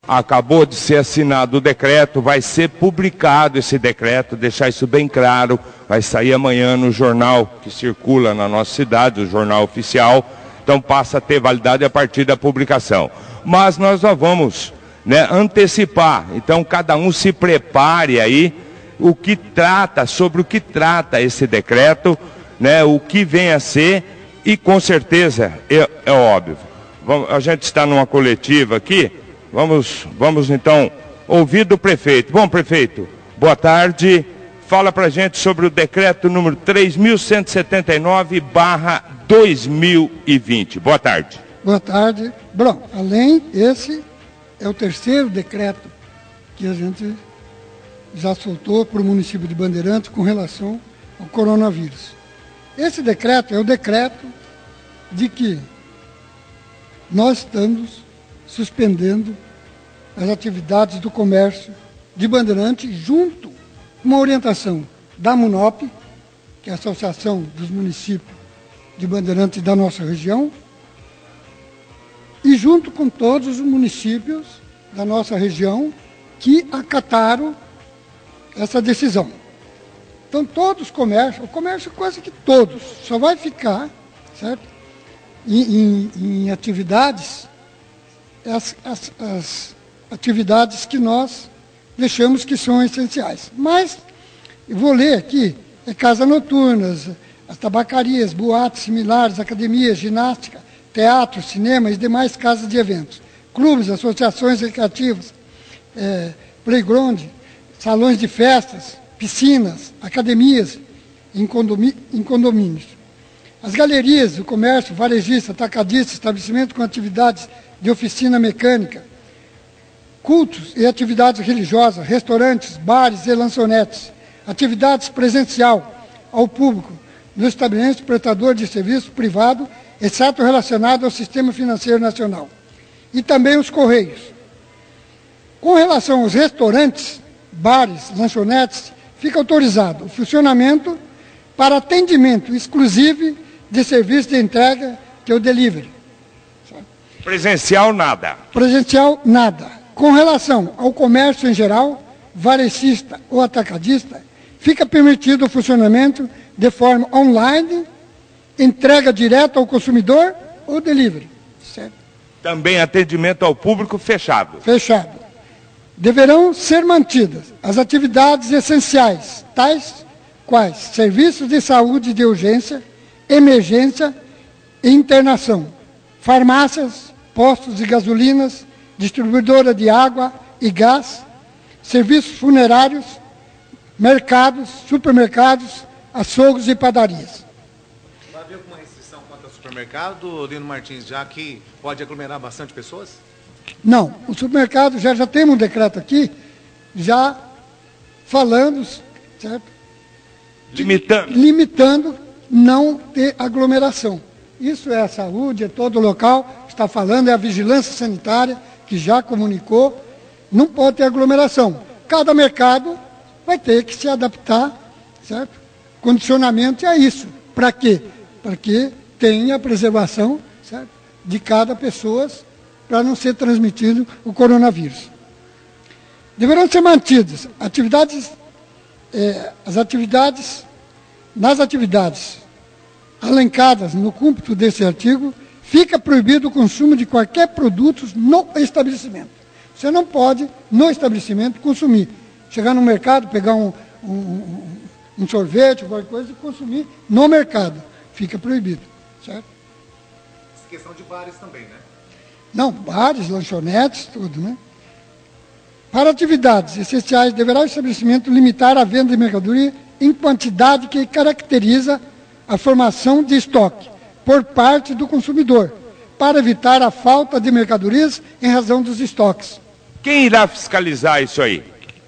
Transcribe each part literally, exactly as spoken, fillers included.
acabou de ser assinado o decreto, vai ser publicado esse decreto, deixar isso bem claro, vai sair amanhã no jornal que circula na nossa cidade, o jornal oficial, então passa a ter validade a partir da publicação. Mas nós já vamos, né, antecipar, então cada um se prepare aí, o que trata, sobre o que trata esse decreto, né, o que vem a ser, e com certeza, é, é óbvio, vamos, a gente está numa coletiva aqui, vamos, vamos então ouvir do prefeito. Bom, prefeito, boa tarde, fala para a gente sobre o decreto número três mil cento e setenta e nove barra dois mil e vinte. Boa tarde. Boa tarde. Bom, além, esse é o terceiro decreto que a gente já soltou para o município de Bandeirantes com relação ao coronavírus. Esse decreto é o decreto de que nós estamos suspendendo as atividades do comércio de Bandeirantes junto com uma orientação da MUNOP, que é a Associação dos Municípios de Bandeirantes da nossa região, e junto com todos os municípios da nossa região que acataram essa decisão. Então, todos os comércios, o comércio quase que todos, só vai ficar, certo, em, em, em atividades, as, as, as atividades que nós deixamos que são essenciais. Mas, eu vou ler aqui, é casas noturnas, as tabacarias, boates similares, academias, ginástica, teatro, cinema e demais casas de eventos, clubes, associações recreativas, é, playground, salões de festas, piscinas, academias em, condomí em condomínios. As galerias, o comércio, varejista, atacadista, estabelecimento com atividades de oficina mecânica, cultos e atividades religiosas, restaurantes, bares e lanchonetes, atividades presencial ao público no estabelecimento prestador de serviço privado, exceto relacionado ao Sistema Financeiro Nacional. E também os Correios. Com relação aos restaurantes, bares, lanchonetes, fica autorizado o funcionamento para atendimento exclusivo de serviço de entrega, que é o delivery. Presencial, nada. Presencial, nada. Com relação ao comércio em geral, varejista ou atacadista, fica permitido o funcionamento de forma online, entrega direta ao consumidor ou delivery. Certo? Também atendimento ao público fechado. Fechado. Deverão ser mantidas as atividades essenciais, tais quais serviços de saúde de urgência, emergência e internação, farmácias, postos de gasolinas, distribuidora de água e gás, serviços funerários, mercados, supermercados, açougues e padarias. Vai haver alguma restrição quanto ao supermercado, Lino Martins, já que pode aglomerar bastante pessoas? Não, o supermercado, já, já temos um decreto aqui, já falando, certo? Limitando. Limitando não ter aglomeração. Isso é a saúde, é todo o local, está falando, é a vigilância sanitária, que já comunicou, não pode ter aglomeração. Cada mercado vai ter que se adaptar, certo? Condicionamento é isso. Para quê? Para que tenha a preservação, certo, de cada pessoa, para não ser transmitido o coronavírus. Deverão ser mantidas atividades, eh, as atividades, nas atividades alencadas no cúmputo desse artigo, fica proibido o consumo de qualquer produto no estabelecimento. Você não pode, no estabelecimento, consumir. Chegar no mercado, pegar um, um, um sorvete, qualquer coisa, e consumir no mercado. Fica proibido, certo? Essa questão de bares também, né? Não, bares, lanchonetes, tudo, né? Para atividades essenciais, deverá o estabelecimento limitar a venda de mercadoria em quantidade que caracteriza a formação de estoque por parte do consumidor, para evitar a falta de mercadorias em razão dos estoques. Quem irá fiscalizar isso aí?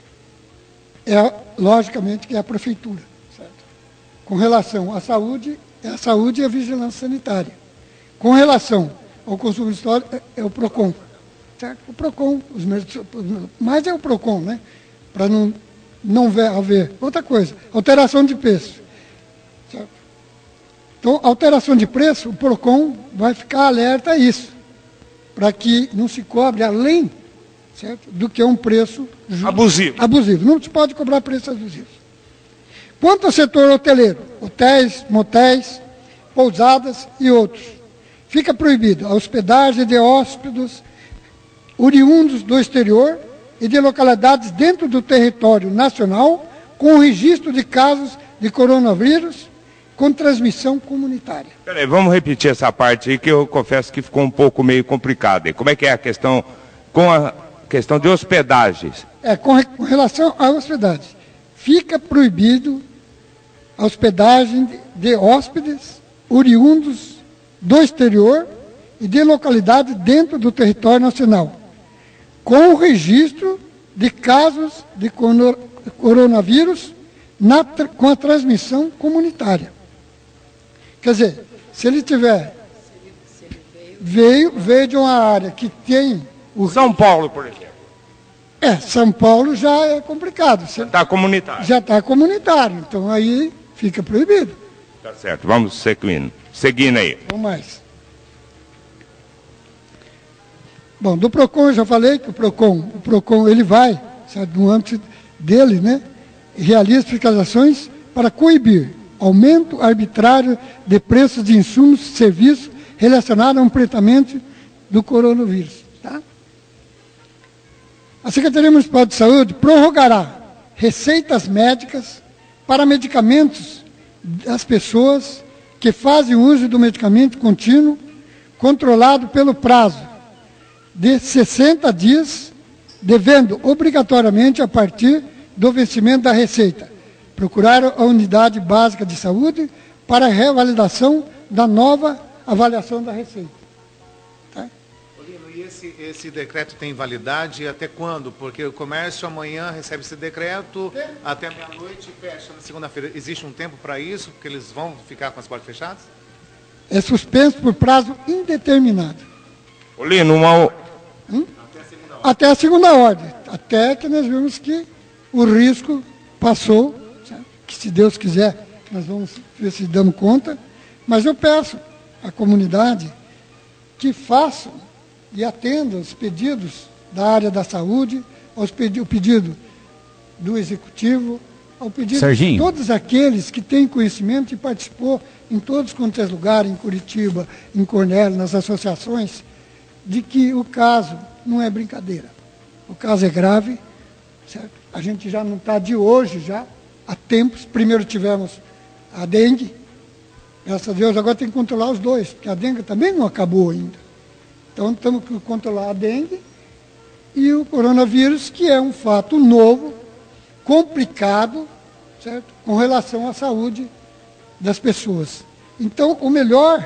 É, logicamente, que é a prefeitura, certo? Com relação à saúde, é a saúde e a vigilância sanitária. Com relação ao consumo histórico, é, é o PROCON, certo? O PROCON, os mais é o PROCON, né? Para não, não haver. Outra coisa, alteração de preço, certo? Então, alteração de preço, o PROCON vai ficar alerta a isso, para que não se cobre além certo? Do que um preço justo, abusivo. abusivo. Não se pode cobrar preços abusivos. Quanto ao setor hoteleiro, hotéis, motéis, pousadas e outros, fica proibido a hospedagem de hóspedes oriundos do exterior e de localidades dentro do território nacional com registro de casos de coronavírus com transmissão comunitária. Peraí, vamos repetir essa parte aí que eu confesso que ficou um pouco meio complicado. Como é que é a questão com a questão de hospedagens? É, com, com relação à hospedagem, fica proibido a hospedagem de, de hóspedes oriundos do exterior e de localidade dentro do território nacional, com o registro de casos de coronavírus na, com a transmissão comunitária. Quer dizer, se ele tiver, veio, veio de uma área que tem... O São Paulo, por exemplo. É, São Paulo já é complicado. Já está comunitário. Já está comunitário, então aí fica proibido. Tá certo, vamos seguindo. Seguindo aí. Vamos mais. Bom, do PROCON eu já falei que o PROCON, o PROCON ele vai, sabe, no âmbito dele, né, realiza fiscalizações para coibir aumento arbitrário de preços de insumos e serviços relacionados ao enfrentamento do coronavírus. Tá? A Secretaria Municipal de Saúde prorrogará receitas médicas para medicamentos das pessoas que fazem uso do medicamento contínuo, controlado pelo prazo de sessenta dias, devendo obrigatoriamente, a partir do vencimento da receita, procurar a unidade básica de saúde para a revalidação da nova avaliação da receita. Tá? Olino, e esse, esse decreto tem validade até quando? Porque o comércio amanhã recebe esse decreto, é. até meia-noite e fecha na segunda-feira. Existe um tempo para isso? Porque eles vão ficar com as portas fechadas? É suspenso por prazo indeterminado. Olino, uma... Hum? Até, a segunda ordem. Até a segunda ordem. Até que nós vimos que o risco passou, certo? Que se Deus quiser, nós vamos ver se damos conta. Mas eu peço à comunidade que façam e atendam os pedidos da área da saúde, aos pedi o pedido do Executivo, ao pedido Serginho. de todos aqueles que têm conhecimento e participou em todos quantos é lugares, em Curitiba, em Cornélio, nas associações, de que o caso não é brincadeira. O caso é grave, certo? A gente já não está de hoje, já, há tempos. Primeiro tivemos a dengue, graças a Deus, agora tem que controlar os dois, porque a dengue também não acabou ainda. Então, temos que controlar a dengue e o coronavírus, que é um fato novo, complicado, certo? Com relação à saúde das pessoas. Então, o melhor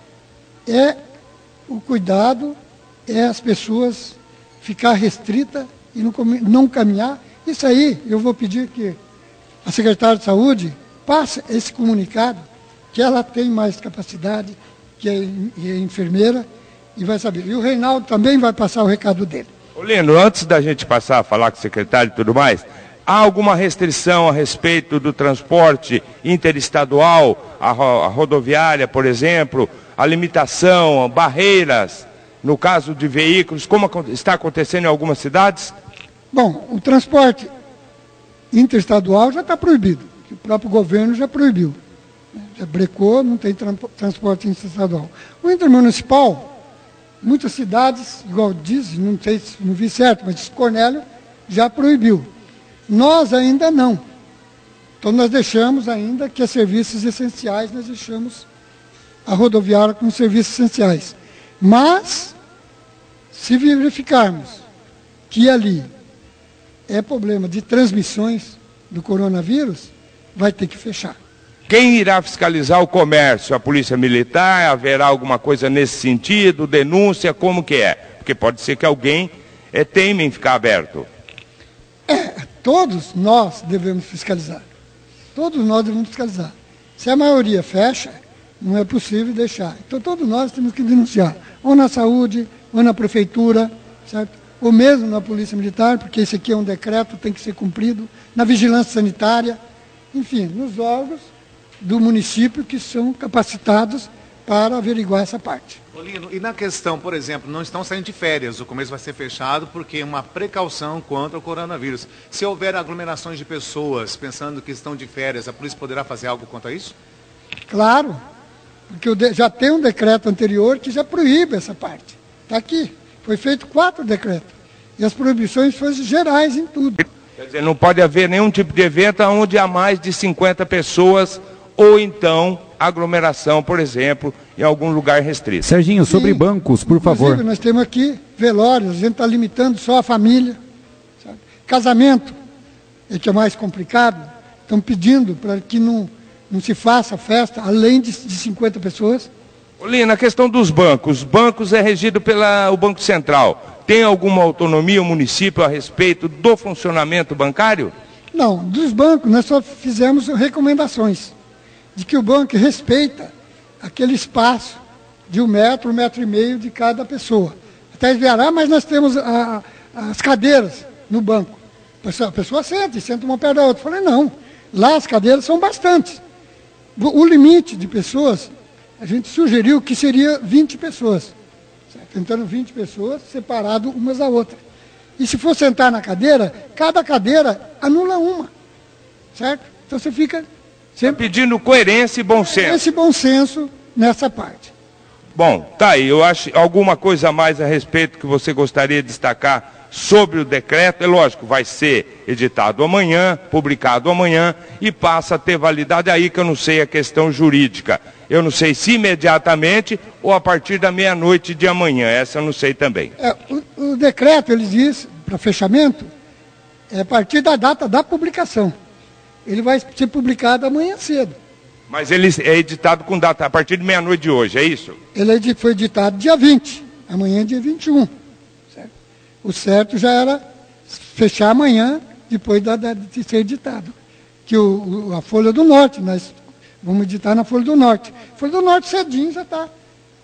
é o cuidado, é as pessoas ficar restrita e não, não caminhar. Isso aí, eu vou pedir que a secretária de Saúde passe esse comunicado, que ela tem mais capacidade, que é, é enfermeira, e vai saber. E o Reinaldo também vai passar o recado dele. Olino, antes da gente passar a falar com o secretário e tudo mais, há alguma restrição a respeito do transporte interestadual, a, ro a rodoviária, por exemplo, a limitação, barreiras, no caso de veículos, como está acontecendo em algumas cidades? Bom, o transporte interestadual já está proibido, que o próprio governo já proibiu. Já brecou, não tem tra transporte interestadual. O intermunicipal, muitas cidades, igual diz, não sei se não vi certo, mas Cornélio já proibiu. Nós ainda não. Então nós deixamos ainda que os serviços essenciais, nós deixamos a rodoviária com serviços essenciais. Mas, se verificarmos que ali é problema de transmissões do coronavírus, vai ter que fechar. Quem irá fiscalizar o comércio? A Polícia Militar? Haverá alguma coisa nesse sentido? Denúncia? Como que é? Porque pode ser que alguém é, teime em ficar aberto. É, todos nós devemos fiscalizar. Todos nós devemos fiscalizar. Se a maioria fecha, não é possível deixar. Então todos nós temos que denunciar, ou na saúde, ou na prefeitura, certo? Ou mesmo na Polícia Militar, porque esse aqui é um decreto, tem que ser cumprido, na vigilância sanitária, enfim, nos órgãos do município que são capacitados para averiguar essa parte. Olino, e na questão, por exemplo, não estão saindo de férias, o comércio vai ser fechado porque é uma precaução contra o coronavírus. Se houver aglomerações de pessoas pensando que estão de férias, a polícia poderá fazer algo quanto a isso? Claro, porque já tem um decreto anterior que já proíbe essa parte. Está aqui, foi feito quatro decretos. E as proibições foram gerais em tudo. Quer dizer, não pode haver nenhum tipo de evento onde há mais de cinquenta pessoas ou então aglomeração, por exemplo, em algum lugar restrito. Serginho, sobre Sim. bancos, por favor. Inclusive, nós temos aqui velórios, a gente está limitando só a família. Sabe? Casamento, é que é mais complicado, estão pedindo para que não, não se faça festa além de, de cinquenta pessoas. Olina, a questão dos bancos. Os bancos é regido pelo Banco Central. Tem alguma autonomia o município a respeito do funcionamento bancário? Não, dos bancos nós só fizemos recomendações de que o banco respeita aquele espaço de um metro, um metro e meio de cada pessoa. Até esverá, mas nós temos a, as cadeiras no banco. A pessoa, a pessoa senta e senta uma perto da outra. Eu falei, não, lá as cadeiras são bastantes. O, o limite de pessoas, a gente sugeriu que seria vinte pessoas. Tentando vinte pessoas, separado umas da outra. E se for sentar na cadeira, cada cadeira anula uma. Certo? Então você fica sempre tá pedindo coerência e bom senso. Esse bom senso nessa parte. Bom, tá aí. Eu acho alguma coisa a mais a respeito que você gostaria de destacar sobre o decreto. É lógico, vai ser editado amanhã, publicado amanhã e passa a ter validade aí que eu não sei a questão jurídica. Eu não sei se imediatamente ou a partir da meia-noite de amanhã. Essa eu não sei também. É, o, o decreto, ele diz, para fechamento, é a partir da data da publicação. Ele vai ser publicado amanhã cedo. Mas ele é editado com data a partir de meia-noite de hoje, é isso? Ele foi editado dia vinte, amanhã é dia vinte e um. Certo? O certo já era fechar amanhã, depois da, da, de ser editado. Que o, o, a Folha do Norte, nós vamos editar na Folha do Norte. A Folha do Norte cedinho já está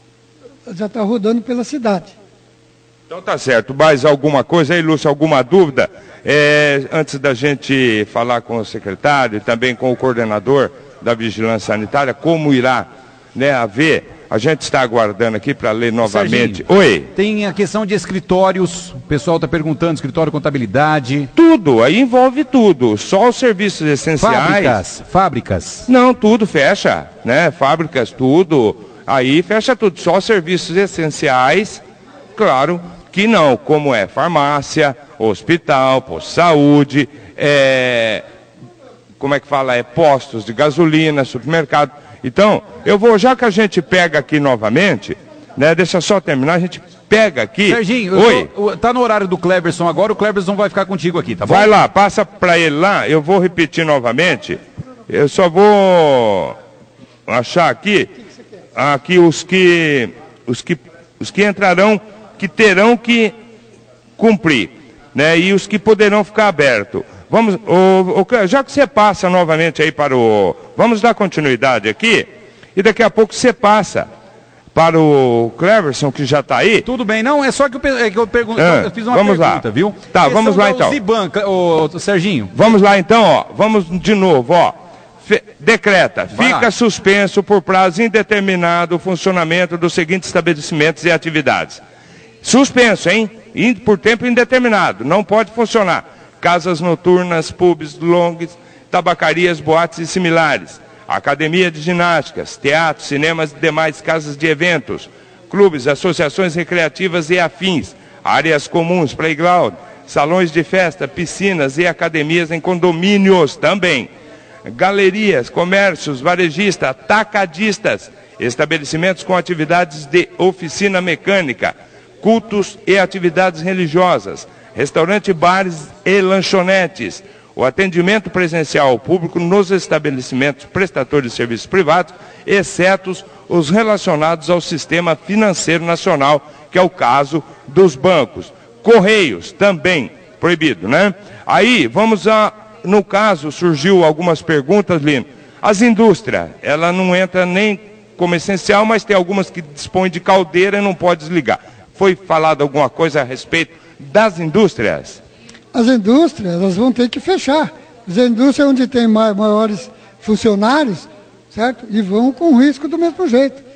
já tá rodando pela cidade. Então tá certo. Mais alguma coisa aí, Lúcio? Alguma dúvida? É, antes da gente falar com o secretário e também com o coordenador da Vigilância Sanitária, como irá, né, haver, a gente está aguardando aqui para ler novamente. Serginho, Oi. Tem a questão de escritórios, o pessoal está perguntando, escritório, contabilidade. Tudo, aí envolve tudo, só os serviços essenciais. Fábricas, fábricas. Não, tudo fecha, né, fábricas, tudo, aí fecha tudo, só os serviços essenciais, claro que não, como é farmácia, hospital, posto de saúde, é... como é que fala, é postos de gasolina, supermercado. Então, eu vou, já que a gente pega aqui novamente, né, deixa só terminar, a gente pega aqui. Serginho, Oi. Tô, tá no horário do Cleverson agora, o Cleverson vai ficar contigo aqui, tá bom? Vai lá, passa para ele lá, eu vou repetir novamente, eu só vou achar aqui, aqui os que, os que, os que entrarão, que terão que cumprir, né, e os que poderão ficar abertos. Vamos, o, o, já que você passa novamente aí para o... Vamos dar continuidade aqui, e daqui a pouco você passa para o Cleverson, que já está aí. Tudo bem, não, é só que eu, é que eu, pergun ah, eu fiz uma vamos pergunta, lá. Viu? Tá, Questão vamos lá então. Ziban, o Serginho. Vamos lá então, ó, vamos de novo, ó. Fe, decreta, Vai fica lá. suspenso por prazo indeterminado o funcionamento dos seguintes estabelecimentos e atividades. Suspenso, hein? Por tempo indeterminado, não pode funcionar. Casas noturnas, pubs, longs, tabacarias, boates e similares, academia de ginásticas, teatros, cinemas e demais casas de eventos, clubes, associações recreativas e afins, áreas comuns, playground, salões de festa, piscinas e academias em condomínios também, galerias, comércios, varejistas, atacadistas, estabelecimentos com atividades de oficina mecânica, cultos e atividades religiosas, restaurante, bares e lanchonetes, o atendimento presencial ao público nos estabelecimentos prestadores de serviços privados, exceto os relacionados ao sistema financeiro nacional, que é o caso dos bancos. Correios, também proibido, né? Aí, vamos a... No caso, surgiu algumas perguntas, Lino. As indústrias, ela não entra nem como essencial, mas tem algumas que dispõem de caldeira e não pode desligar. Foi falado alguma coisa a respeito das indústrias? As indústrias, elas vão ter que fechar. As indústrias onde tem maiores funcionários, certo? E vão com risco do mesmo jeito.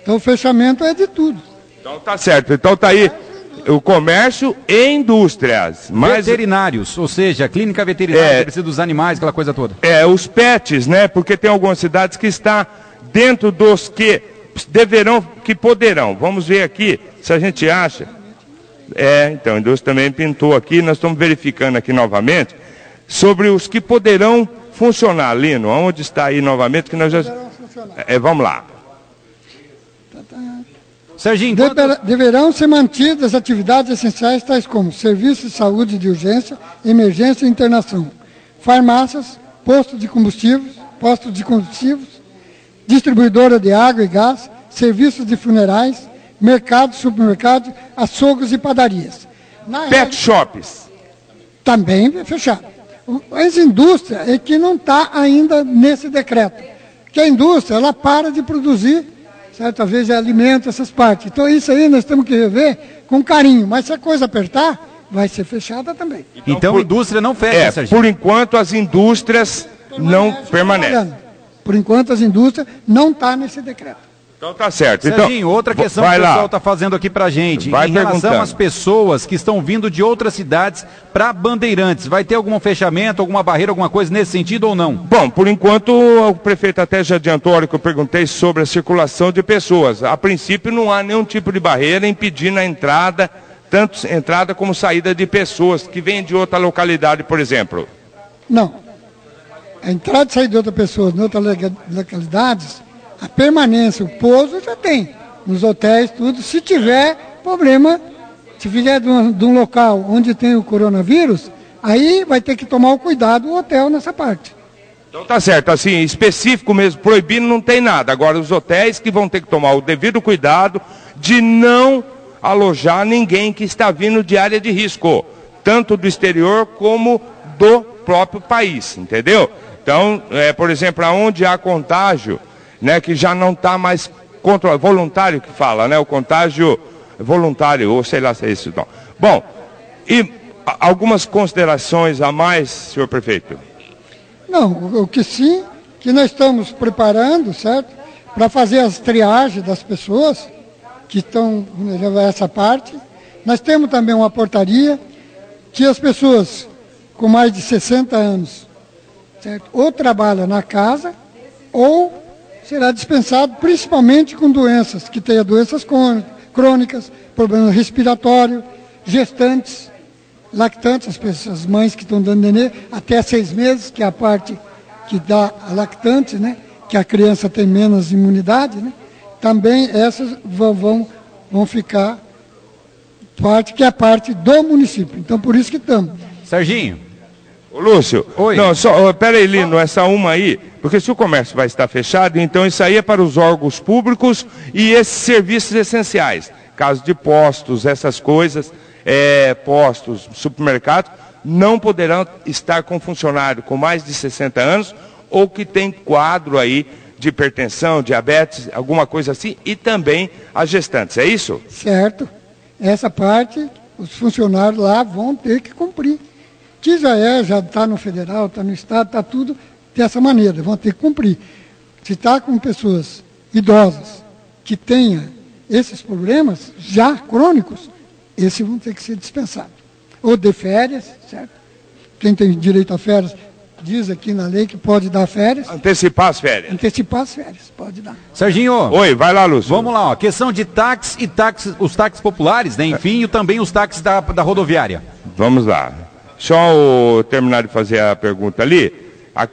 Então o fechamento é de tudo. Então tá certo. Então tá aí o comércio e indústrias. Mas, veterinários, ou seja, clínica veterinária, é, que precisa dos animais, aquela coisa toda. É, os pets, né? Porque tem algumas cidades que está dentro dos que deverão, que poderão. Vamos ver aqui se a gente acha. É, então, a indústria também pintou aqui, nós estamos verificando aqui novamente sobre os que poderão funcionar, Lino. Onde está aí novamente que nós já... É, vamos lá. Serginho, Dever, quanto... deverão ser mantidas atividades essenciais tais como serviços de saúde de urgência, emergência e internação, farmácias, postos de combustíveis, postos de combustíveis, distribuidora de água e gás, serviços de funerais, mercados, supermercados, açougues e padarias. Na Pet regra, shops. Também fechado. As indústrias é que não está ainda nesse decreto. Porque a indústria, ela para de produzir, certo? Às vezes é alimento, essas partes. Então isso aí nós temos que rever com carinho. Mas se a coisa apertar, vai ser fechada também. Então, então por, a indústria não fecha, é, Serginho? Por enquanto as indústrias não permanecem. Por enquanto as indústrias não estão nesse decreto. Então tá certo. Serginho, então, outra questão que o pessoal está fazendo aqui pra gente, vai em relação às pessoas que estão vindo de outras cidades para Bandeirantes, vai ter algum fechamento, alguma barreira, alguma coisa nesse sentido ou não? Bom, por enquanto o prefeito até já adiantou a hora que eu perguntei sobre a circulação de pessoas. A princípio não há nenhum tipo de barreira impedindo a entrada, tanto entrada como saída de pessoas que vêm de outra localidade, por exemplo. Não. A entrada e saída de outras pessoas em outras localidades, a permanência, o pouso já tem, nos hotéis, tudo. Se tiver problema, se vier de um, de um local onde tem o coronavírus, aí vai ter que tomar o cuidado o hotel nessa parte. Então tá certo, assim, específico mesmo, proibindo não tem nada. Agora os hotéis que vão ter que tomar o devido cuidado de não alojar ninguém que está vindo de área de risco, tanto do exterior como do próprio país, entendeu? Então, é, por exemplo, aonde há contágio, né, que já não está mais controlado, voluntário que fala, né, o contágio voluntário, ou sei lá se é isso não. Bom, e algumas considerações a mais, senhor prefeito? Não, o, o que sim, que nós estamos preparando, certo, para fazer as triagens das pessoas que estão levar essa parte. Nós temos também uma portaria que as pessoas com mais de sessenta anos, certo, ou trabalham na casa, ou será dispensado principalmente com doenças, que tenha doenças crônicas, problemas respiratórios, gestantes, lactantes, as, pessoas, as mães que estão dando nenê, até seis meses, que é a parte que dá a lactante, né? Que a criança tem menos imunidade, né? Também essas vão, vão, vão ficar parte que é a parte do município. Então, por isso que estamos. Serginho. Ô, Lúcio, Oi. Não, só, pera aí, Lino, essa uma aí, porque se o comércio vai estar fechado, então isso aí é para os órgãos públicos e esses serviços essenciais, caso de postos, essas coisas, é, postos, supermercados, não poderão estar com funcionário com mais de sessenta anos ou que tem quadro aí de hipertensão, diabetes, alguma coisa assim, e também as gestantes, é isso? Certo. Essa parte, os funcionários lá vão ter que cumprir. Que já é, já está no federal, está no estado, está tudo dessa maneira, vão ter que cumprir. Se está com pessoas idosas que tenham esses problemas já crônicos, esses vão ter que ser dispensados. Ou de férias, certo? Quem tem direito a férias, diz aqui na lei que pode dar férias. Antecipar as férias. Antecipar as férias, pode dar. Serginho. Oi, vai lá, Lúcio. Vamos lá, ó, questão de táxi e táxi, os táxis populares, né? Enfim, e também os táxis da, da rodoviária. Vamos lá. Só eu terminar de fazer a pergunta ali, a,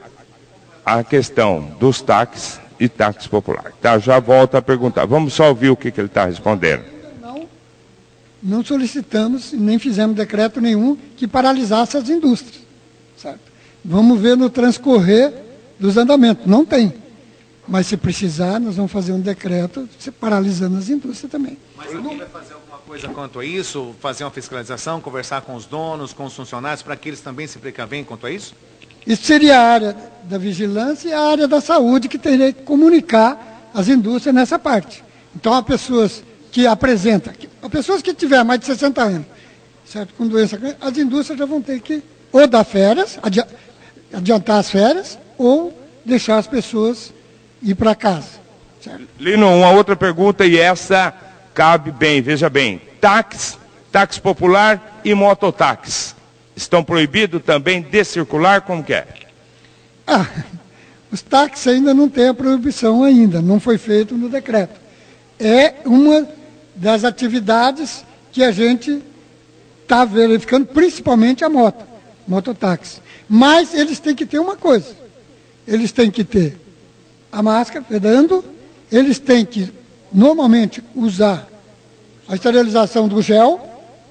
a questão dos táxis e táxis populares. Tá, já volto a perguntar. Vamos só ouvir o que, que ele está respondendo. Não, não solicitamos, nem fizemos decreto nenhum que paralisasse as indústrias. Certo? Vamos ver no transcorrer dos andamentos. Não tem. Mas se precisar, nós vamos fazer um decreto paralisando as indústrias também. Mas alguém vai fazer alguma coisa quanto a isso? Fazer uma fiscalização, conversar com os donos, com os funcionários, para que eles também se precavem quanto a isso? Isso seria a área da vigilância e a área da saúde que teria que comunicar as indústrias nessa parte. Então, as pessoas que apresentam, as pessoas que tiverem mais de sessenta anos, certo, com doença, as indústrias já vão ter que ou dar férias, adi adiantar as férias, ou deixar as pessoas ir para casa. Certo? Lino, uma outra pergunta, e essa cabe bem, veja bem. Táxi, táxi popular e mototáxi estão proibidos também de circular, como que é? Ah, os táxis ainda não têm a proibição ainda, não foi feito no decreto. É uma das atividades que a gente está verificando, principalmente a moto, mototáxi. Mas eles têm que ter uma coisa, eles têm que ter a máscara pedando, eles têm que, normalmente, usar a esterilização do gel,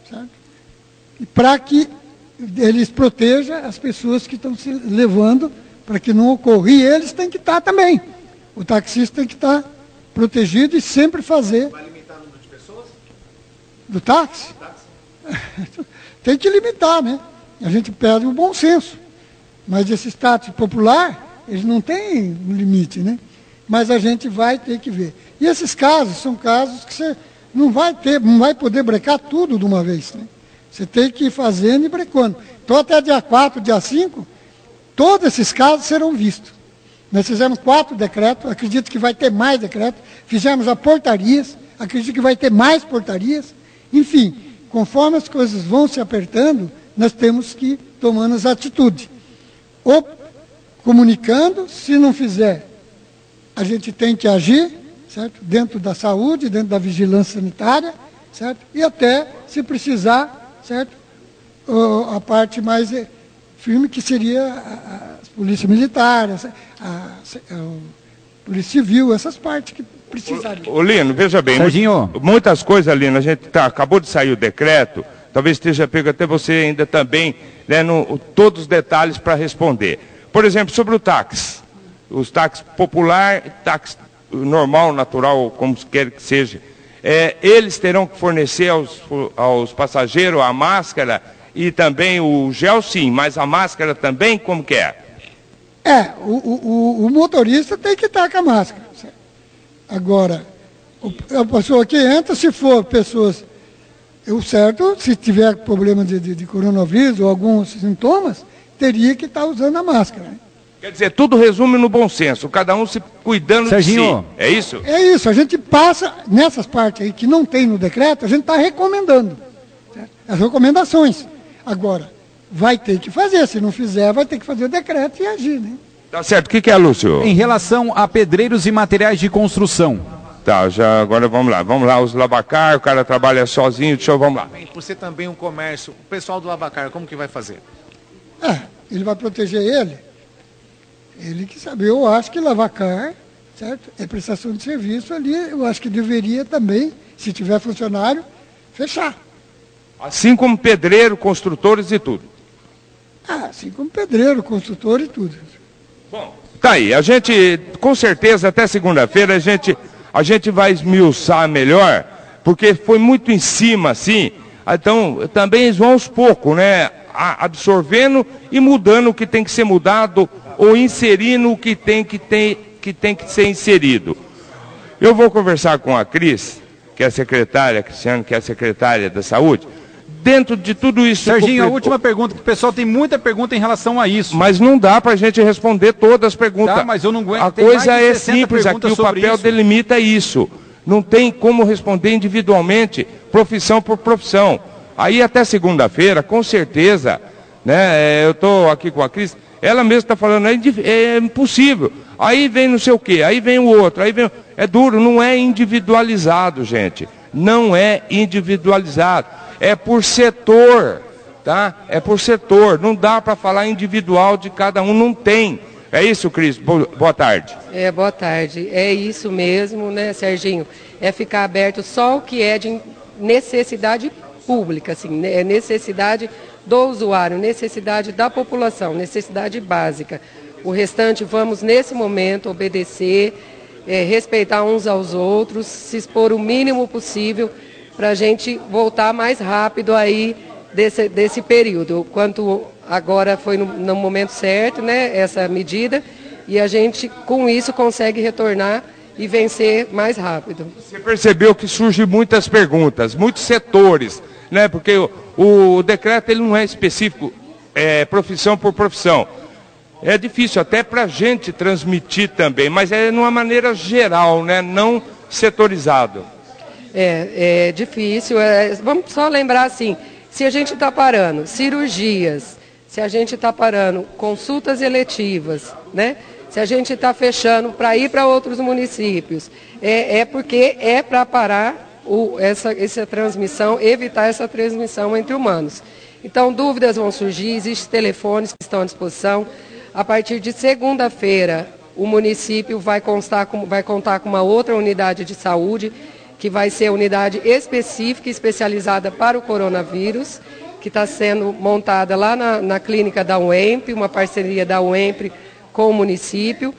para que eles protejam as pessoas que estão se levando, para que não ocorra. E eles têm que estar também. O taxista tem que estar protegido e sempre fazer... Vai limitar o número de pessoas? Do táxi? Tem que limitar, né? A gente perde o bom senso. Mas esse táxi popular, eles não têm um limite, né? Mas a gente vai ter que ver. E esses casos são casos que você não vai ter, não vai poder brecar tudo de uma vez, né? Você tem que ir fazendo e brecando. Então até dia quatro, dia cinco, todos esses casos serão vistos. Nós fizemos quatro decretos, acredito que vai ter mais decretos, fizemos a portarias, acredito que vai ter mais portarias. Enfim, conforme as coisas vão se apertando, nós temos que ir tomando as atitudes. Ou comunicando, se não fizer, a gente tem que agir, certo? Dentro da saúde, dentro da vigilância sanitária, certo? E até, se precisar, certo? Uh, a parte mais firme, que seria a, a, a polícia militar, a, a, a polícia civil, essas partes que precisariam. Ô, Lino, veja bem, Serginho. muitas coisas, Lino, a gente tá, acabou de sair o decreto, talvez esteja pego até você ainda também, né, no, todos os detalhes para responder. Por exemplo, sobre o táxi, os táxis popular, táxi normal, natural, como quer que seja, é, eles terão que fornecer aos, aos passageiros a máscara e também o gel, sim, mas a máscara também, como que é? É, o, o, o motorista tem que estar com a máscara. Certo? Agora, a pessoa que entra, se for pessoas, o certo, se tiver problema de, de, de coronavírus ou alguns sintomas, teria que estar usando a máscara. Né? Quer dizer, tudo resume no bom senso, cada um se cuidando Serginho. de si, é isso? É isso, a gente passa, nessas partes aí que não tem no decreto, a gente está recomendando. Certo? As recomendações. Agora, vai ter que fazer, se não fizer, vai ter que fazer o decreto e agir, né? Tá certo, o que, que é, Lúcio? Em relação a pedreiros e materiais de construção. Tá, já, agora vamos lá, vamos lá, os Lavacar, o cara trabalha sozinho, deixa eu, vamos lá. Por ser também um comércio, o pessoal do Lavacar, como que vai fazer? É, ele vai proteger ele. Ele que sabe, eu acho que Lavacar, certo? É prestação de serviço ali, eu acho que deveria também, se tiver funcionário, fechar. Assim como pedreiro, construtores e tudo. Ah, assim como pedreiro, construtor e tudo. Bom, tá aí, a gente, com certeza, até segunda-feira, a gente, a gente vai esmiuçar melhor, porque foi muito em cima, assim, então, também eles vão aos poucos, né, absorvendo e mudando o que tem que ser mudado, ou inserindo o que tem que, ter, que tem que ser inserido. Eu vou conversar com a Cris, que é a secretária, Cristiano, que é a secretária da Saúde, dentro de tudo isso... Serginho, a última pergunta, que o pessoal tem muita pergunta em relação a isso. Mas não dá para a gente responder todas as perguntas. Tá, mas eu não aguento. A coisa é simples, aqui o papel isso. delimita isso. Não tem como responder individualmente, profissão por profissão. Aí até segunda-feira, com certeza, né, eu estou aqui com a Cris, ela mesma está falando, é, é impossível. Aí vem não sei o quê, aí vem o outro, aí vem... É duro, não é individualizado, gente. Não é individualizado. É por setor, tá? É por setor. Não dá para falar individual de cada um, não tem. É isso, Cris? Boa tarde. É, boa tarde. É isso mesmo, né, Serginho? É ficar aberto só o que é de necessidade pública, assim, é necessidade do usuário, necessidade da população, necessidade básica. O restante, vamos, nesse momento, obedecer, é, respeitar uns aos outros, se expor o mínimo possível para a gente voltar mais rápido aí desse, desse período. Quanto agora foi no, no momento certo, né, essa medida, e a gente, com isso, consegue retornar e vencer mais rápido. Você percebeu que surgem muitas perguntas, muitos setores, né, porque o, o decreto ele não é específico, é profissão por profissão. É difícil até para a gente transmitir também, mas é de uma maneira geral, né? Não setorizado. É, é difícil. É, vamos só lembrar assim, se a gente está parando cirurgias, se a gente está parando consultas eletivas, né? Se a gente está fechando para ir para outros municípios, é, é porque é para parar o, essa, essa transmissão, evitar essa transmissão entre humanos. Então, dúvidas vão surgir, existem telefones que estão à disposição. A partir de segunda-feira, o município vai, constar com, vai contar com uma outra unidade de saúde, que vai ser a unidade específica e especializada para o coronavírus, que está sendo montada lá na, na clínica da U E M P, uma parceria da U E M P com o município.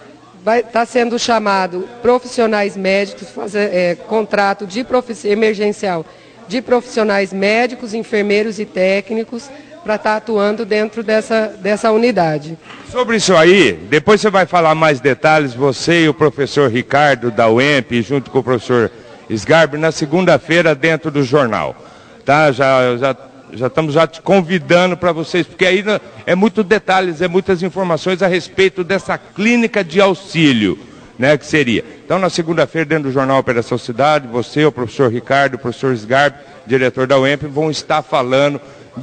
Está sendo chamado profissionais médicos, fazer é, contrato de profiss... emergencial de profissionais médicos, enfermeiros e técnicos para estar tá atuando dentro dessa, dessa unidade. Sobre isso aí, depois você vai falar mais detalhes, você e o professor Ricardo da U E M P, junto com o professor Sgarbi, na segunda-feira dentro do jornal. Tá? Já, já, já estamos já te convidando para vocês, porque aí é muitos detalhes, é muitas informações a respeito dessa clínica de auxílio, né, que seria. Então, na segunda-feira, dentro do jornal Operação Cidade, você, o professor Ricardo, o professor Sgarbi, diretor da U E M P, vão estar falando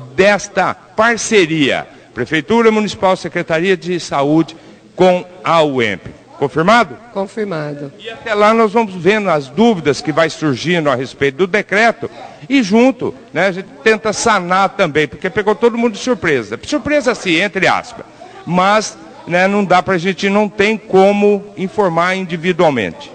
desta parceria, Prefeitura Municipal, Secretaria de Saúde, com a U E M P. Confirmado? Confirmado. E até lá nós vamos vendo as dúvidas que vai surgindo a respeito do decreto e junto, né, a gente tenta sanar também, porque pegou todo mundo de surpresa. Surpresa sim, entre aspas, mas né, não dá para a gente, não tem como informar individualmente.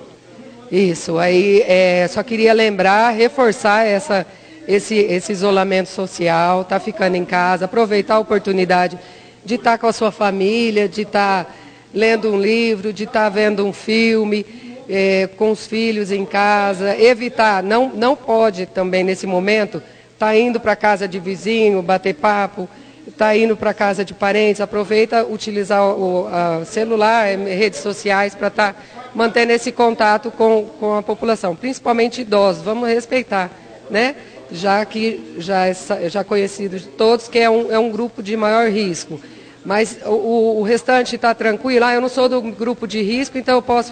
Isso, aí é, só queria lembrar, reforçar essa, esse, esse isolamento social, tá ficando em casa, aproveitar a oportunidade de estar com a sua família, de estar lendo um livro, de estar vendo um filme, é, com os filhos em casa, evitar, não, não pode também nesse momento, estar indo para casa de vizinho, bater papo, está indo para casa de parentes, aproveita utilizar o a celular, redes sociais para estar tá mantendo esse contato com, com a população, principalmente idosos. Vamos respeitar, né? Já que já é já conhecido de todos que é um, é um grupo de maior risco. Mas o, o restante está tranquilo. Ah, eu não sou do grupo de risco, então eu posso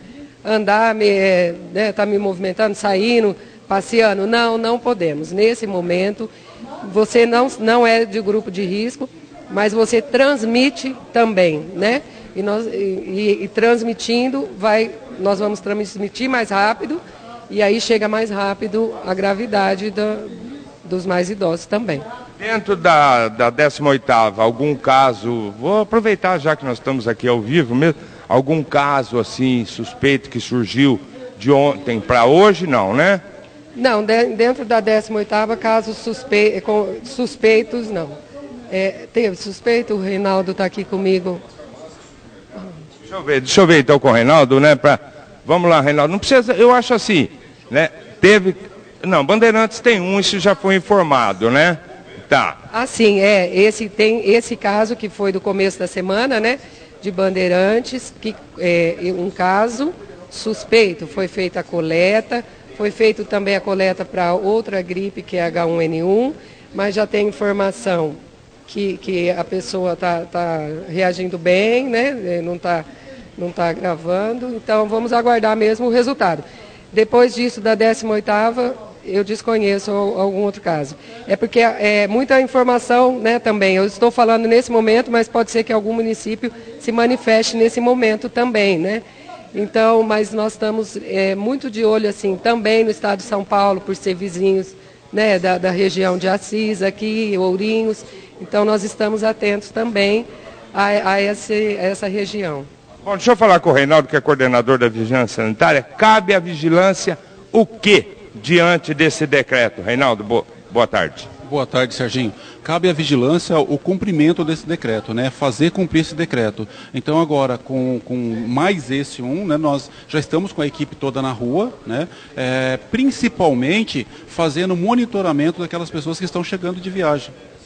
andar, me, né, tá me movimentando, saindo, passeando. Não, não podemos. Nesse momento, você não, não é de grupo de risco, mas você transmite também, né? E, nós, e, e, e transmitindo, vai, nós vamos transmitir mais rápido, e aí chega mais rápido a gravidade da, dos mais idosos também. Dentro da, da décima oitava, algum caso, vou aproveitar já que nós estamos aqui ao vivo mesmo, algum caso assim, suspeito que surgiu de ontem para hoje, não, né? Não, de, dentro da décima oitava, casos suspe, com, suspeitos, não. É, teve suspeito, o Reinaldo está aqui comigo. Deixa eu ver, deixa eu ver então com o Reinaldo, né? Pra, vamos lá, Reinaldo, não precisa, eu acho assim, né? Teve, não, Bandeirantes tem um, isso já foi informado, né? Tá. Assim, é, esse, tem esse caso que foi do começo da semana, né? De Bandeirantes, que é um caso suspeito, foi feita a coleta, foi feita também a coleta para outra gripe, que é H um N um, mas já tem informação que, que a pessoa está tá reagindo bem, né? Não está não tá gravando, então vamos aguardar mesmo o resultado. Depois disso, da décima oitava, eu desconheço algum outro caso. É porque é muita informação, né, também. Eu estou falando nesse momento, mas pode ser que algum município se manifeste nesse momento também, né? Então, mas nós estamos é, muito de olho, assim, também no estado de São Paulo, por ser vizinhos, né, da, da região de Assis, aqui, Ourinhos. Então, nós estamos atentos também a, a, esse, a essa região. Bom, deixa eu falar com o Reinaldo, que é coordenador da Vigilância Sanitária. Cabe à vigilância o quê diante desse decreto? Reinaldo, boa, boa tarde. Boa tarde, Serginho. Cabe à vigilância o cumprimento desse decreto, né? Fazer cumprir esse decreto. Então agora, com, com mais esse um, né, nós já estamos com a equipe toda na rua, né? É, principalmente fazendo monitoramento daquelas pessoas que estão chegando de viagem.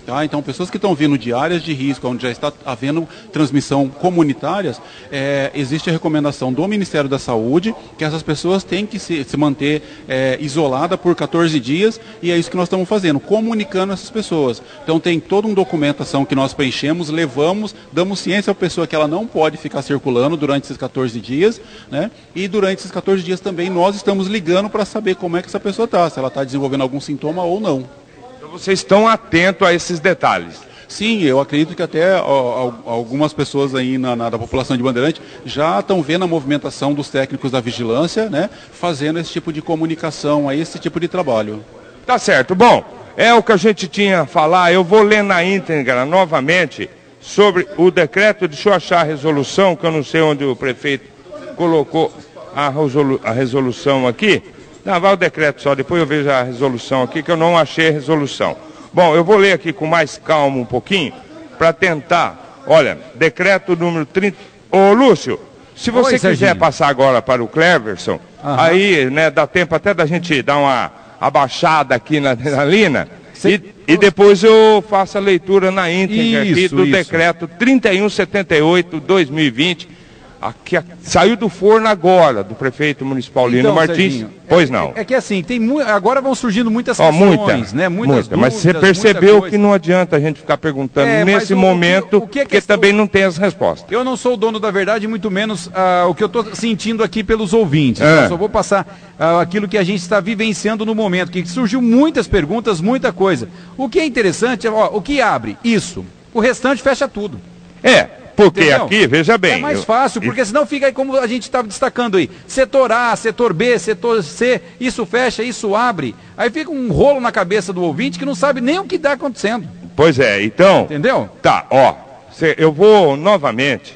Tá? Então, pessoas que estão vindo de áreas de risco, onde já está havendo transmissão comunitárias, é, existe a recomendação do Ministério da Saúde que essas pessoas têm que se, se manter é, isolada por quatorze dias, e é isso que nós estamos fazendo, comunicando essas pessoas. Então, tem toda uma documentação que nós preenchemos, levamos, damos ciência à pessoa que ela não pode ficar circulando durante esses quatorze dias, né? E durante esses quatorze dias também nós estamos ligando para saber como é que essa pessoa está, se ela está desenvolvendo algum sintoma ou não. Vocês estão atentos a esses detalhes? Sim, eu acredito que até ó, algumas pessoas aí na, na da população de Bandeirante já estão vendo a movimentação dos técnicos da vigilância, né, fazendo esse tipo de comunicação, esse tipo de trabalho. Tá certo. Bom, é o que a gente tinha a falar. Eu vou ler na íntegra novamente sobre o decreto. Deixa eu achar a resolução, que eu não sei onde o prefeito colocou a, resolu a resolução aqui. Não, vai o decreto só, depois eu vejo a resolução aqui, que eu não achei a resolução. Bom, eu vou ler aqui com mais calma um pouquinho, para tentar. Olha, decreto número trinta... Ô, Lúcio, se você Oi, quiser Serginho. passar agora para o Cleverson, Aham. aí, né, dá tempo até da gente dar uma abaixada aqui na adrenalina, e, e depois eu faço a leitura na íntegra isso, aqui do isso. decreto trinta e um setenta e oito, dois mil e vinte, Aqui, saiu do forno agora, do prefeito municipal Lino então, Martins. Serginho, pois é, não. É, é que assim, tem mu agora vão surgindo muitas questões, oh, muita, né? Muitas muita, mas você percebeu que não adianta a gente ficar perguntando é, nesse o, momento, o que, o que é porque questão... também não tem as respostas. Eu não sou o dono da verdade, muito menos uh, o que eu estou sentindo aqui pelos ouvintes. É. Eu só vou passar uh, aquilo que a gente está vivenciando no momento, que surgiu muitas perguntas, muita coisa. O que é interessante, ó, o que abre? Isso. O restante fecha tudo. É. Porque Entendeu? aqui, veja bem... É mais eu... fácil, porque senão fica aí como a gente estava destacando aí. Setor A, setor B, setor C, isso fecha, isso abre. Aí fica um rolo na cabeça do ouvinte que não sabe nem o que está acontecendo. Pois é, então... Entendeu? Tá, ó, eu vou novamente,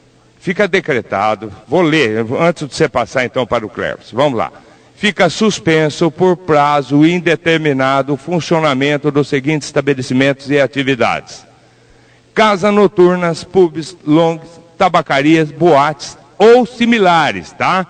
fica decretado, vou ler, antes de você passar então para o Cleverson, vamos lá. Fica suspenso por prazo indeterminado o funcionamento dos seguintes estabelecimentos e atividades: casas noturnas, pubs, longs, tabacarias, boates ou similares, tá?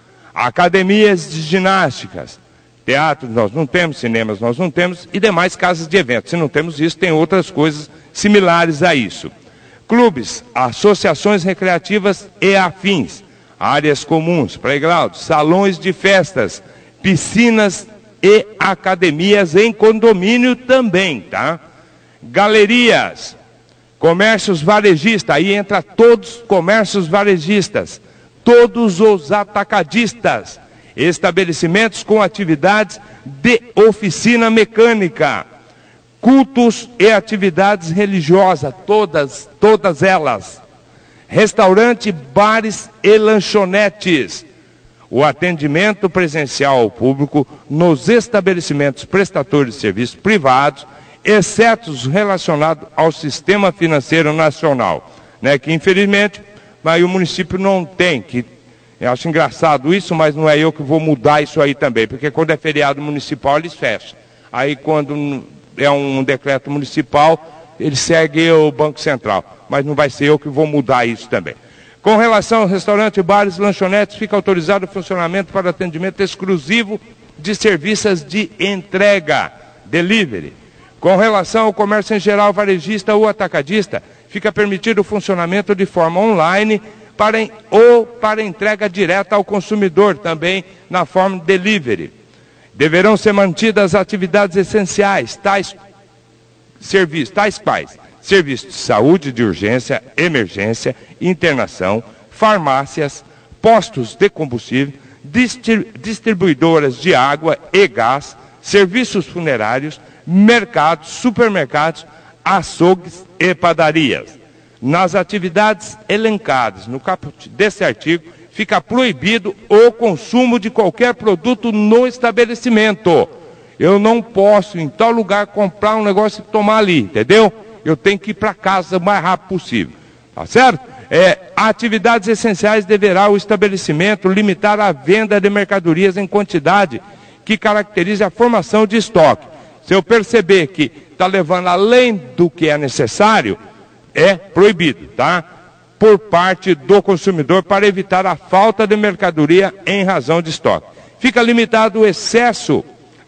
Academias de ginásticas, teatros nós não temos, cinemas nós não temos, e demais casas de eventos. Se não temos isso, tem outras coisas similares a isso. Clubes, associações recreativas e afins, áreas comuns, playgrounds, salões de festas, piscinas e academias em condomínio também, tá? Galerias, comércios varejistas, aí entra todos os comércios varejistas, todos os atacadistas, estabelecimentos com atividades de oficina mecânica, cultos e atividades religiosas, todas, todas elas, restaurante, bares e lanchonetes, o atendimento presencial ao público nos estabelecimentos prestadores de serviços privados, exceto os relacionados ao sistema financeiro nacional, né, que infelizmente mas o município não tem, que eu acho engraçado isso, mas não é eu que vou mudar isso aí também, porque quando é feriado municipal eles fecham, aí quando é um decreto municipal eles seguem o Banco Central, mas não vai ser eu que vou mudar isso também. Com relação ao restaurante, bares, lanchonetes, fica autorizado o funcionamento para atendimento exclusivo de serviços de entrega, delivery. Com relação ao comércio em geral, varejista ou atacadista, fica permitido o funcionamento de forma online para, ou para entrega direta ao consumidor, também na forma delivery. Deverão ser mantidas atividades essenciais, tais serviços, tais quais serviços de saúde de urgência, emergência, internação, farmácias, postos de combustível, distribuidoras de água e gás, serviços funerários, mercados, supermercados, açougues e padarias. Nas atividades elencadas no caput desse artigo, fica proibido o consumo de qualquer produto no estabelecimento. Eu não posso, em tal lugar, comprar um negócio e tomar ali, entendeu? Eu tenho que ir para casa o mais rápido possível, tá certo? É, atividades essenciais deverá o estabelecimento limitar a venda de mercadorias em quantidade que caracterize a formação de estoque. Se eu perceber que está levando além do que é necessário, é proibido, tá? Por parte do consumidor para evitar a falta de mercadoria em razão de estoque. Fica limitado o excesso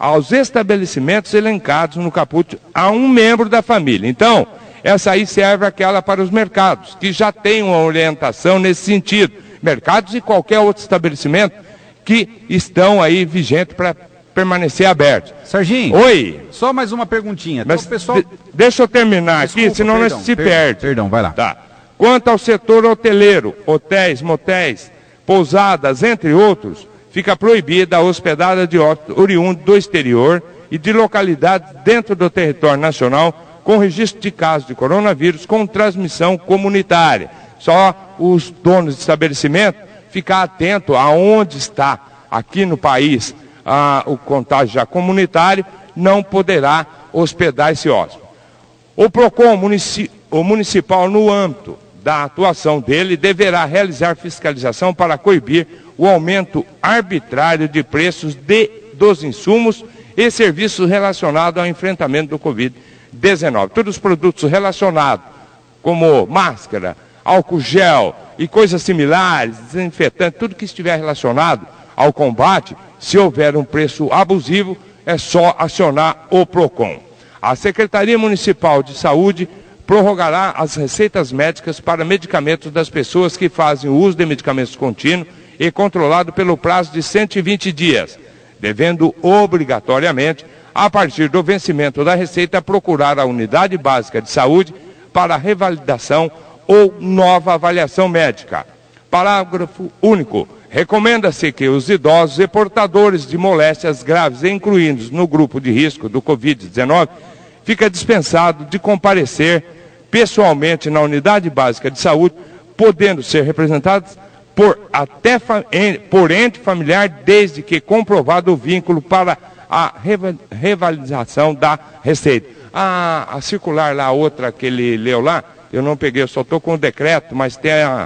aos estabelecimentos elencados no caput a um membro da família. Então, essa aí serve aquela para os mercados, que já tem uma orientação nesse sentido. Mercados e qualquer outro estabelecimento que estão aí vigentes para permanecer abertos. Serginho, oi. Só mais uma perguntinha. Então, Mas, pessoal... de, deixa eu terminar Desculpa, aqui, senão perdão, nós se perdão, perde. Perdão, vai lá. Tá. Quanto ao setor hoteleiro, hotéis, motéis, pousadas, entre outros, fica proibida a hospedada de hóspedes oriundos do exterior e de localidades dentro do território nacional com registro de casos de coronavírus com transmissão comunitária. Só os donos de estabelecimento ficar atento aonde está aqui no país a, o contágio já comunitário, não poderá hospedar esse hóspede. O PROCON munici, o municipal, no âmbito da atuação dele, deverá realizar fiscalização para coibir o aumento arbitrário de preços de, dos insumos e serviços relacionados ao enfrentamento do covid dezenove. Todos os produtos relacionados, como máscara, álcool gel e coisas similares, desinfetante, tudo que estiver relacionado ao combate, se houver um preço abusivo, é só acionar o PROCON. A Secretaria Municipal de Saúde prorrogará as receitas médicas para medicamentos das pessoas que fazem o uso de medicamentos contínuos e controlado pelo prazo de cento e vinte dias, devendo obrigatoriamente, a partir do vencimento da receita, procurar a unidade básica de saúde para revalidação ou nova avaliação médica. Parágrafo único. Recomenda-se que os idosos e portadores de moléstias graves, incluídos no grupo de risco do covid dezenove, fica dispensado de comparecer pessoalmente na unidade básica de saúde, podendo ser representados por, até, por ente familiar, desde que comprovado o vínculo para a revalidação da receita. A, a circular lá, a outra que ele leu lá, eu não peguei, eu só estou com o decreto, mas tem a,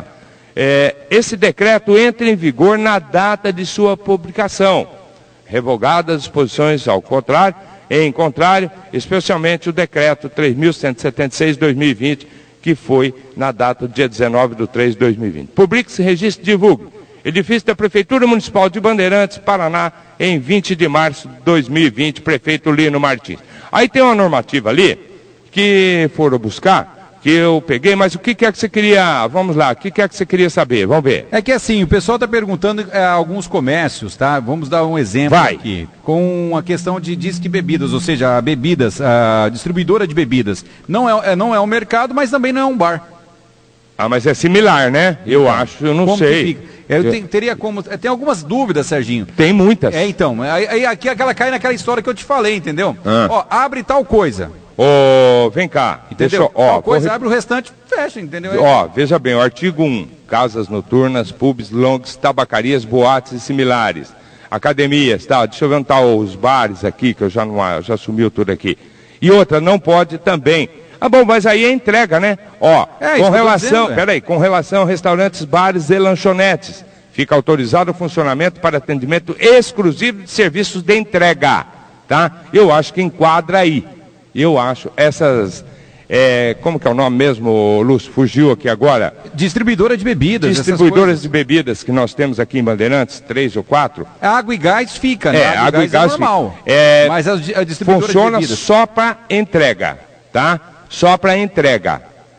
é, esse decreto entra em vigor na data de sua publicação, revogadas as disposições ao contrário, em contrário, especialmente o decreto três mil cento e setenta e seis de dois mil e vinte, que foi na data do dia dezenove de três de dois mil e vinte. Publique-se, registre e divulgue. Edifício da Prefeitura Municipal de Bandeirantes, Paraná, em vinte de março de dois mil e vinte, prefeito Lino Martins. Aí tem uma normativa ali, que foram buscar, que eu peguei, mas o que, que é que você queria, vamos lá, o que, que é que você queria saber? Vamos ver. É que assim, o pessoal está perguntando é, alguns comércios, tá? Vamos dar um exemplo Vai. aqui, com a questão de disque bebidas, ou seja, bebidas, a distribuidora de bebidas. Não é, não é um mercado, mas também não é um bar. Ah, mas é similar, né? Eu então, acho, eu não como sei. Que fica? Eu, eu... Tem, teria como, tem algumas dúvidas, Serginho. Tem muitas. É, então, aí, aí aqui aquela cai naquela história que eu te falei, entendeu? Ah. Ó, abre tal coisa. Ó, vem cá. Entendeu? Deixa, ó, tal coisa, corre... abre o restante, fecha, entendeu? Ó, veja bem, o artigo um, casas noturnas, pubs, longs, tabacarias, boates e similares. Academias, tá? Deixa eu ver onde tá os bares aqui, que eu já não já sumiu tudo aqui. E outra, não pode também. Ah, bom, mas aí é entrega, né? Ó, é, com relação, dizendo, é. peraí, com relação a restaurantes, bares e lanchonetes, fica autorizado o funcionamento para atendimento exclusivo de serviços de entrega, tá? Eu acho que enquadra aí. Eu acho essas, é, como que é o nome mesmo, Lúcio? Fugiu aqui agora. Distribuidora de bebidas. Distribuidoras de bebidas que nós temos aqui em Bandeirantes, três ou quatro. Água e gás fica, né? É, água, água e gás, gás é normal. É, mas a, a distribuidora funciona de bebidas só para entrega, tá? Só para entrega.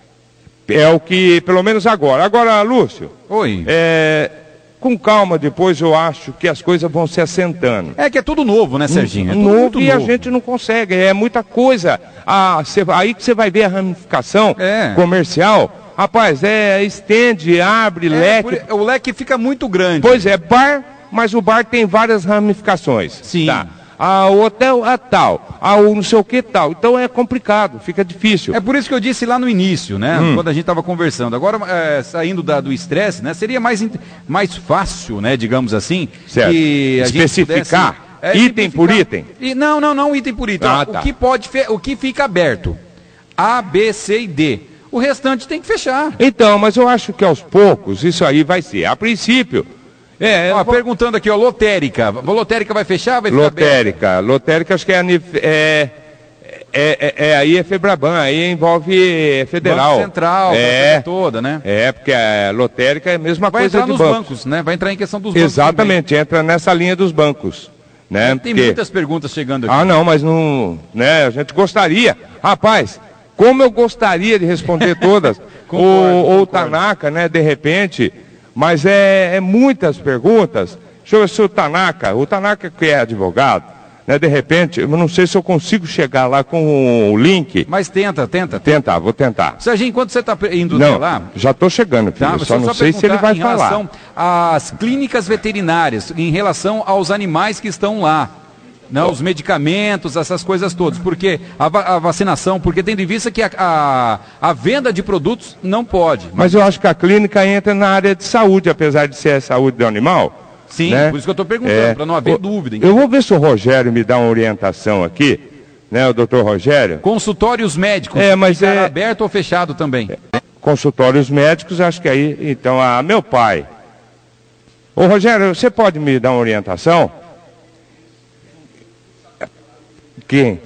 É o que, pelo menos agora. Agora, Lúcio. Oi. É, com calma, depois eu acho que as coisas vão se assentando. É que é tudo novo, né, Serginho? É tudo novo e novo. A gente não consegue, é muita coisa. Ah, cê, aí que você vai ver a ramificação é. comercial. Rapaz, é, estende, abre, é, leque. Por, o leque fica muito grande. Pois é, bar, mas o bar tem várias ramificações. Sim. Tá? Ah, o hotel, a tal, ah, o não sei o que tal. Então é complicado, fica difícil. É por isso que eu disse lá no início, né? Hum. Quando a gente estava conversando. Agora, é, saindo da, do estresse, né? Seria mais, mais fácil, né? Digamos assim. Certo. Que a especificar, gente pudesse, é, item por item? E, não, não, não item por item. Ah, Ó, tá. o, que pode, o que fica aberto? A, B, C e D. O restante tem que fechar. Então, mas eu acho que aos poucos isso aí vai ser. A princípio... É, ó, vou... perguntando aqui, ó, lotérica. A lotérica vai fechar? Vai lotérica. Aberta? Lotérica, acho que é, é, é, é, é aí é Febraban, aí envolve federal. Banco Central, é, toda, né? É, porque a lotérica é a mesma vai coisa entrar de nos bancos. bancos, né? Vai entrar em questão dos bancos. Exatamente, também. Entra nessa linha dos bancos. Né? Tem Porque... muitas perguntas chegando aqui. Ah, não, mas não, né, a gente gostaria. Rapaz, como eu gostaria de responder todas. Ou o Tanaka, né, de repente, mas é, é muitas perguntas. Deixa eu ver se o Tanaka, o Tanaka que é advogado, né, de repente, eu não sei se eu consigo chegar lá com o link. Mas tenta, tenta. Tentar, vou tentar. Serginho, enquanto você está indo não, lá... já estou chegando, filho, tá, só não só sei se ele vai em falar. Em relação às clínicas veterinárias, em relação aos animais que estão lá, né, os medicamentos, essas coisas todas, porque a, va a vacinação, porque tendo em vista que a, a, a venda de produtos não pode. Mas eu acho que a clínica entra na área de saúde, apesar de ser a saúde do animal. Sim, né? por isso que eu estou perguntando, é, para não haver eu, dúvida. Eu vou ver se o Rogério me dá uma orientação aqui, né, o doutor Rogério. Consultórios médicos, é, mas é aberto ou fechado também? Consultórios médicos, acho que aí, então, ah, meu pai. Ô Rogério, você pode me dar uma orientação? Quem?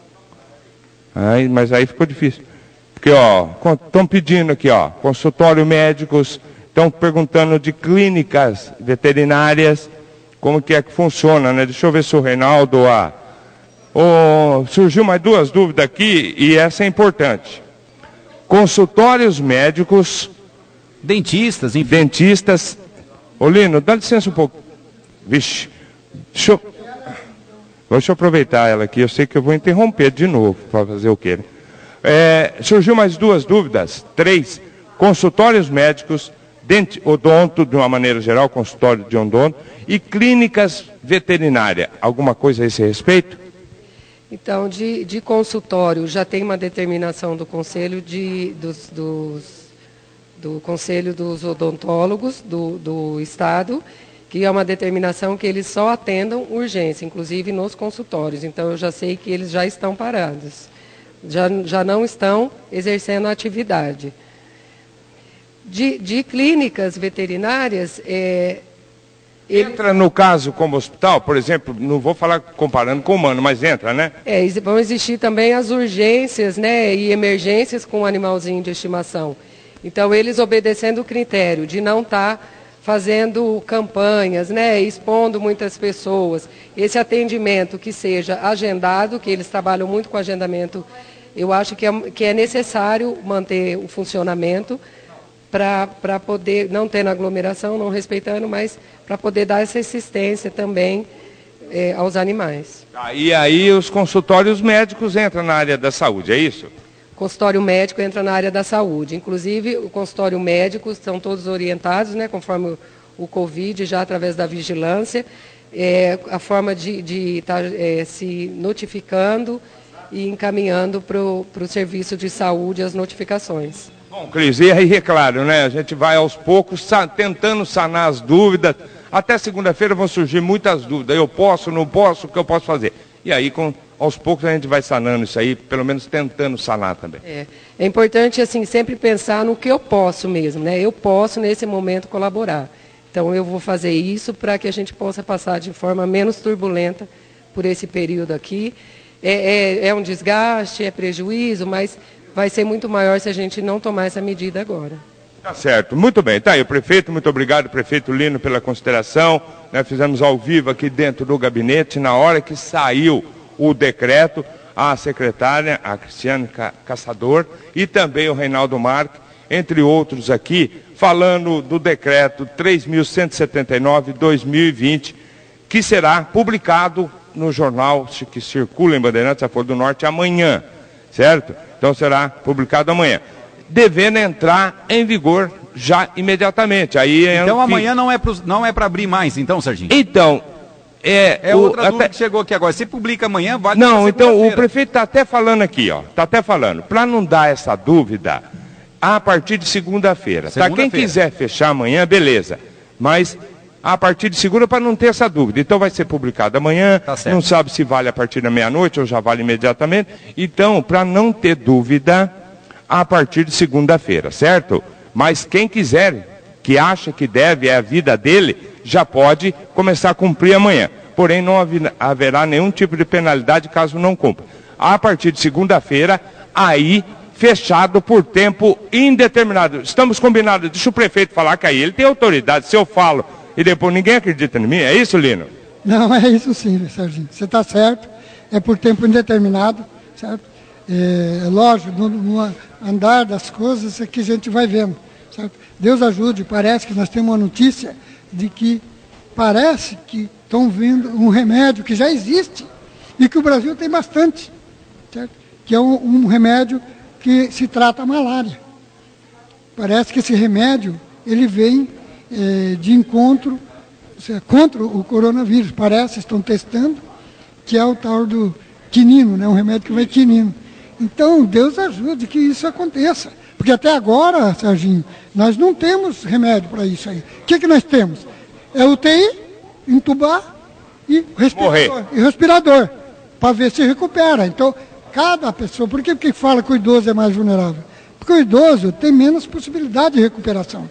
Aí, mas aí ficou difícil. Porque, ó, estão pedindo aqui, ó, consultório médicos, estão perguntando de clínicas veterinárias, como que é que funciona, né? Deixa eu ver se o Reinaldo, ah, oh, surgiu mais duas dúvidas aqui, e essa é importante. Consultórios médicos, dentistas, enfim. Dentistas. Ô Lino, dá licença um pouco. Vixe, deixa eu... Deixa eu aproveitar ela aqui, eu sei que eu vou interromper de novo, para fazer o quê? É, surgiu mais duas dúvidas, três, consultórios médicos, dente, odonto, de uma maneira geral, consultório de odonto, e clínicas veterinárias. Alguma coisa a esse respeito? Então, de, de consultório, já tem uma determinação do Conselho, de, dos, dos, do conselho dos Odontólogos do, do Estado, que é uma determinação que eles só atendam urgência, inclusive nos consultórios. Então, eu já sei que eles já estão parados, já, já não estão exercendo a atividade. De, de clínicas veterinárias... É, ele... Entra no caso como hospital, por exemplo, não vou falar comparando com o humano, mas entra, né? É, vão existir também as urgências, né, e emergências com o animalzinho de estimação. Então, eles obedecendo o critério de não estar... Tá fazendo campanhas, né, expondo muitas pessoas. Esse atendimento que seja agendado, que eles trabalham muito com agendamento, eu acho que é, que é necessário manter o funcionamento para poder, não tendo aglomeração, não respeitando, mas para poder dar essa assistência também é, aos animais. Ah, e aí os consultórios médicos entram na área da saúde, é isso? Consultório médico entra na área da saúde. Inclusive, o consultório médico são todos orientados, né, conforme o, o Covid, já através da vigilância, é, a forma de estar tá, é, se notificando e encaminhando para o serviço de saúde as notificações. Bom, Cris, e aí, é claro, né, a gente vai aos poucos sa tentando sanar as dúvidas. Até segunda-feira vão surgir muitas dúvidas. Eu posso, não posso, o que eu posso fazer? E aí, com... aos poucos a gente vai sanando isso aí, pelo menos tentando sanar também. É, é importante, assim, sempre pensar no que eu posso mesmo, né? Eu posso, nesse momento, colaborar. Então, eu vou fazer isso para que a gente possa passar de forma menos turbulenta por esse período aqui. É, é, é um desgaste, é prejuízo, mas vai ser muito maior se a gente não tomar essa medida agora. Tá certo, muito bem. Tá aí o prefeito, muito obrigado, prefeito Lino, pela consideração. Né, fizemos ao vivo aqui dentro do gabinete, na hora que saiu o decreto, a secretária, a Cristiane Caçador, e também o Reinaldo Marque, entre outros aqui, falando do decreto três mil cento e setenta e nove, dois mil e vinte, que será publicado no jornal que circula em Bandeirantes, a Folha do Norte, amanhã, certo? Então será publicado amanhã, devendo entrar em vigor já imediatamente. Aí é então um amanhã fim... não é para não é para abrir mais, então, Serginho? Então, é... É o, outra dúvida até... que chegou aqui agora. Se publica amanhã, vale. Não, então o prefeito está até falando aqui, ó. Está até falando. Para não dar essa dúvida, a partir de segunda-feira. Segunda tá? Quem quiser fechar amanhã, beleza. Mas a partir de segunda, para não ter essa dúvida. Então vai ser publicado amanhã. Tá, não sabe se vale a partir da meia-noite ou já vale imediatamente. Então, para não ter dúvida, a partir de segunda-feira, certo? Mas quem quiser, que acha que deve, é a vida dele, já pode começar a cumprir amanhã. Porém, não haverá nenhum tipo de penalidade caso não cumpra. A partir de segunda-feira, aí, fechado por tempo indeterminado. Estamos combinados, deixa o prefeito falar que aí ele tem autoridade. Se eu falo e depois ninguém acredita em mim, é isso, Lino? Não, é isso sim, Serginho. Você está certo, é por tempo indeterminado, certo? É, é lógico, no, no andar das coisas é que a gente vai vendo, certo? Deus ajude, parece que nós temos uma notícia de que parece que estão vindo um remédio que já existe e que o Brasil tem bastante, certo? Que é um, um remédio que se trata a malária. Parece que esse remédio, ele vem é, de encontro contra o coronavírus. Parece, estão testando, que é o tal do quinino, né? Um remédio que vai quinino. Então, Deus ajude que isso aconteça. Porque até agora, Serginho, nós não temos remédio para isso aí. O que, que nós temos? É U T I, entubar e respirador. E respirador, para ver se recupera. Então, cada pessoa... Por que, que fala que o idoso é mais vulnerável? Porque o idoso tem menos possibilidade de recuperação.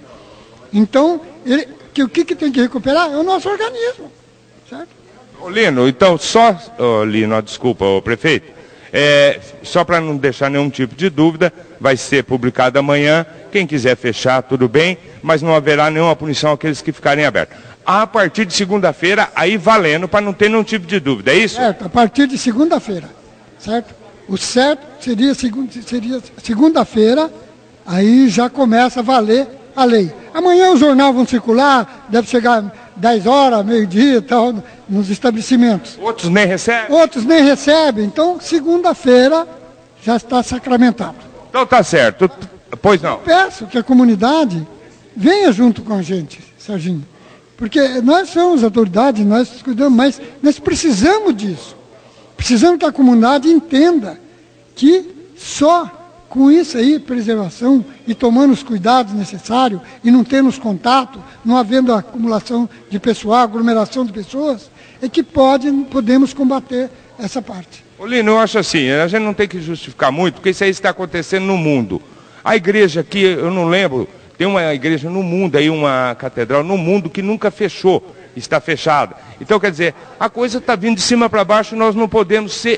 Então, ele, que, o que, que tem que recuperar é o nosso organismo. Certo? Ô, Lino, então, só... Ô, Lino, desculpa, ô, prefeito. É, só para não deixar nenhum tipo de dúvida, vai ser publicado amanhã. Quem quiser fechar, tudo bem, mas não haverá nenhuma punição àqueles que ficarem abertos. A partir de segunda-feira, aí valendo, para não ter nenhum tipo de dúvida, é isso? Certo, a partir de segunda-feira, certo? O certo seria, seria segunda-feira, aí já começa a valer a lei. Amanhã os jornais vão circular, deve chegar dez horas, meio-dia e tal, nos estabelecimentos. Outros nem recebem? Outros nem recebem, então segunda-feira já está sacramentado. Então tá certo, pois não. Eu peço que a comunidade venha junto com a gente, Serginho, porque nós somos autoridades, nós cuidamos, mas nós precisamos disso. Precisamos que a comunidade entenda que só com isso aí, preservação e tomando os cuidados necessários e não tendo os contatos, não havendo acumulação de pessoal, aglomeração de pessoas, é que pode, podemos combater essa parte. Ô, Lino, eu acho assim, a gente não tem que justificar muito, porque isso aí está acontecendo no mundo. A igreja aqui, eu não lembro, tem uma igreja no mundo, aí uma catedral no mundo que nunca fechou, está fechada. Então, quer dizer, a coisa está vindo de cima para baixo, nós não podemos se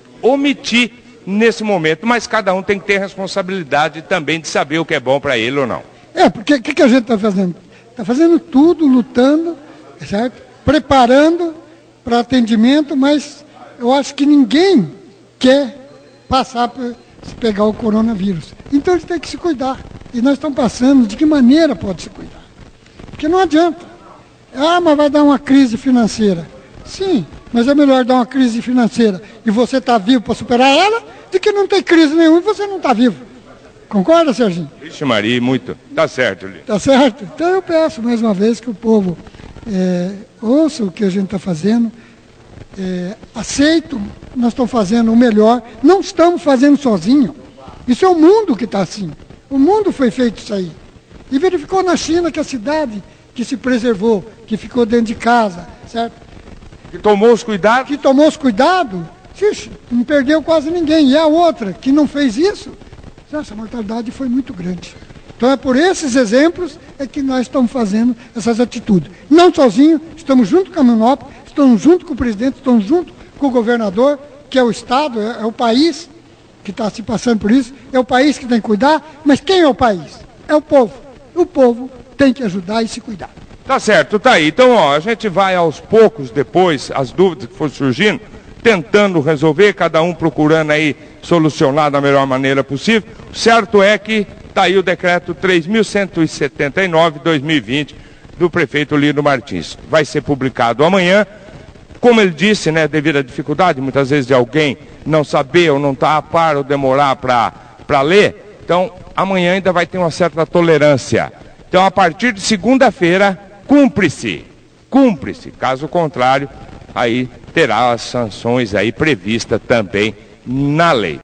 omitir nesse momento, mas cada um tem que ter responsabilidade também de saber o que é bom para ele ou não. É, porque o que, que a gente está fazendo? Está fazendo tudo, lutando, certo? Preparando para atendimento, mas eu acho que ninguém quer passar por pegar o coronavírus. Então eles têm que se cuidar. E nós estamos passando de que maneira pode se cuidar. Porque não adianta. Ah, mas vai dar uma crise financeira. Sim, mas é melhor dar uma crise financeira e você está vivo para superar ela, do que não ter crise nenhuma e você não está vivo. Concorda, Serginho? Vixe Maria, muito. Tá certo, Lino. Tá certo? Então eu peço mais uma vez que o povo é, ouça o que a gente está fazendo, é, aceito, nós estamos fazendo o melhor, não estamos fazendo sozinho. Isso é o mundo que está assim. O mundo foi feito isso aí. E verificou na China que a cidade que se preservou, que ficou dentro de casa, certo? Que tomou os cuidados? Que tomou os cuidados, ixi, não perdeu quase ninguém. E a outra que não fez isso, essa mortalidade foi muito grande. Então é por esses exemplos é que nós estamos fazendo essas atitudes. Não sozinhos, estamos junto com a Manop, estamos junto com o presidente, estamos junto com o governador, que é o Estado, é, é o país que está se passando por isso, é o país que tem que cuidar, mas quem é o país? É o povo. O povo tem que ajudar e se cuidar. Tá certo, tá aí. Então, ó, a gente vai aos poucos, depois, as dúvidas que forem surgindo, tentando resolver, cada um procurando aí solucionar da melhor maneira possível. O certo é que está aí o decreto três mil cento e setenta e nove, dois mil e vinte, do prefeito Lino Martins. Vai ser publicado amanhã. Como ele disse, né, devido à dificuldade, muitas vezes, de alguém não saber ou não estar a par ou demorar para ler, então amanhã ainda vai ter uma certa tolerância. Então, a partir de segunda-feira, cumpre-se, cumpre-se. Caso contrário, aí terá as sanções aí previstas também na lei.